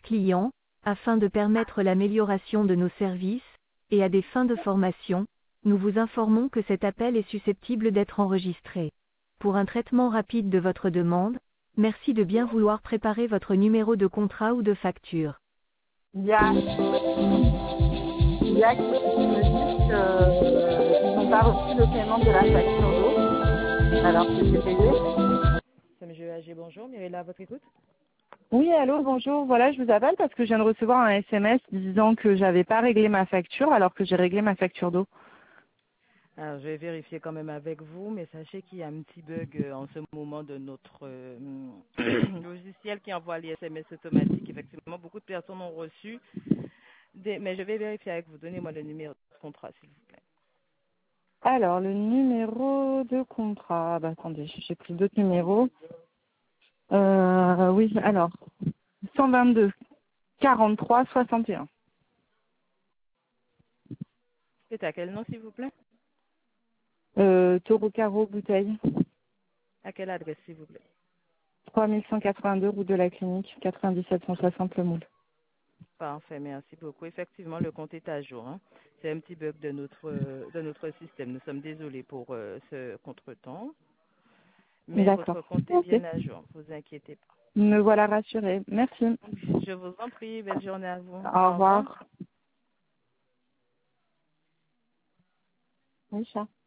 clients, afin de permettre l'amélioration de nos services, et à des fins de formation, nous vous informons que cet appel est susceptible d'être enregistré. Pour un traitement rapide de votre demande, merci de bien vouloir préparer votre numéro de contrat ou de facture. Il y a qui me disent qu'ils n'ont pas reçu le paiement de la facture d'eau, alors que c'est payé. C'est M. AG, bonjour. Mirella, à votre écoute. Oui, allô, bonjour. Voilà, je vous appelle parce que je viens de recevoir un SMS disant que j'avais pas réglé ma facture alors que j'ai réglé ma facture d'eau. Alors, je vais vérifier quand même avec vous, mais sachez qu'il y a un petit bug en ce moment de notre logiciel qui envoie les SMS automatiques. Effectivement, beaucoup de personnes ont reçu, mais je vais vérifier avec vous. Donnez-moi le numéro de contrat, s'il vous plaît. Alors, le numéro de contrat. Bah, attendez, j'ai pris d'autres numéros. Oui, alors, 122 43 61. C'est à quel nom, s'il vous plaît? Taureau Carreau Bouteille. À quelle adresse, s'il vous plaît? 3182 route de la Clinique, 97 160 Le Moule. Parfait, merci beaucoup. Effectivement, le compte est à jour. Hein. C'est un petit bug de notre système. Nous sommes désolés pour ce contretemps, mais D'accord. votre compte est Ok. bien à jour. Ne vous inquiétez pas. Me voilà rassurée. Merci. Je vous en prie. Belle journée à vous. Au Au revoir. revoir. Oui, chat.